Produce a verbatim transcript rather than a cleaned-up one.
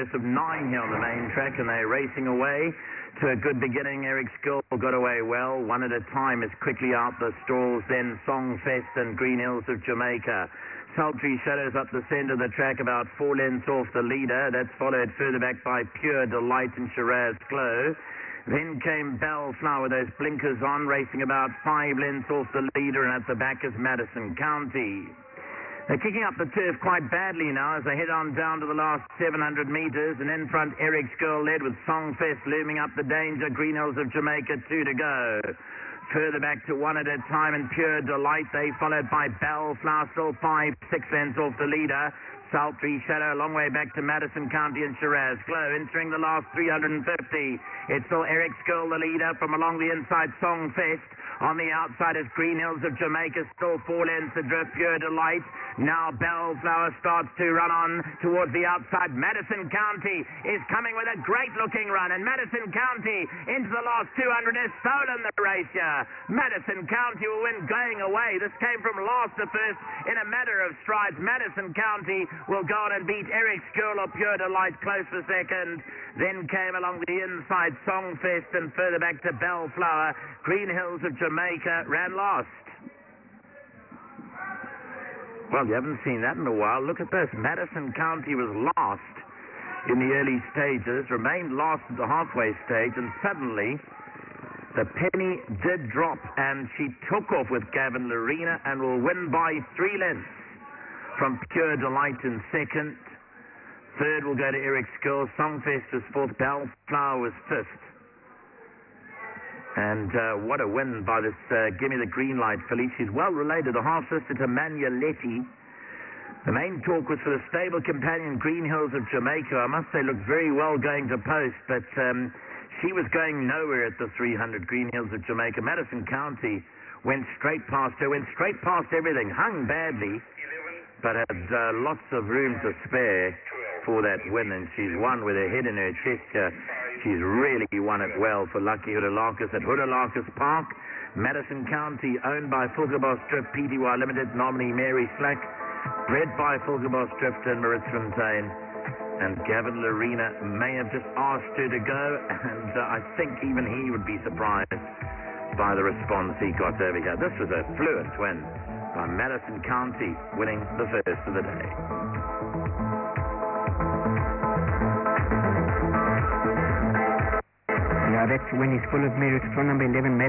of nine here on the main track, and they're racing away to a good beginning. Eric Skill got away well. One at a time is quickly out the stalls. Then Songfest and Green Hills of Jamaica. Sultry Shadows up the centre of the track, about four lengths off the leader. That's followed further back by Pure Delight and Shiraz Glow. Then came Bellflower with those blinkers on, racing about five lengths off the leader, and at the back is Madison County. They're kicking up the turf quite badly now as they head on down to the last seven hundred metres, and in front Eric's Girl led with Songfest looming up the danger. Green Hills of Jamaica, two to go. Further back to one at a time and Pure Delight. They followed by Bellflower, still five, six lengths off the leader. Sultry Shadow a long way back to Madison County and Shiraz Glow. Entering the last three hundred fifty. It's still Eric's Girl, the leader, from along the inside Songfest. On the outside is Green Hills of Jamaica, still four lengths adrift, Pure Delight. Now Bellflower starts to run on towards the outside. Madison County is coming with a great-looking run, and Madison County into the last two hundred has stolen the race here. Madison County will win going away. This came from last to first in a matter of strides. Madison County will go on and beat Eric's Girl or Pure Delight close for second. Then came along the inside Songfest, and further back to Bellflower. Green Hills of Jamaica ran last. Well, you haven't seen that in a while. Look at this. Madison County was last in the early stages, remained last at the halfway stage, and suddenly the penny did drop, and she took off with Gavin Lorena and will win by three lengths from Pure Delight in second. Third will go to Eric's Girl. Songfest was fourth. Bellflower was fifth. And uh, what a win by this uh, Gimme the Green Light filly. She's well related, a half-sister to Manualetti. The main talk was for the stable companion Green Hills of Jamaica. I must say looked very well going to post, but um, she was going nowhere at the three hundred. Green Hills of Jamaica. Madison County went straight past her, went straight past everything, hung badly, but had uh, lots of room to spare for that win, and she's won with her head in her chest here. She's really won it well for Lucky Hudalakis at Hudalakis Park. Madison County, owned by Fulkerbos Drift P T Y Limited, nominee Mary Slack, bred by Fulkerbos Drift and Maritzfontein. And Gavin Lorena may have just asked her to go, and uh, I think even he would be surprised by the response he got over here. This was a fluent win by Madison County, winning the first of the day. Yeah, that win is full of merit from number eleven,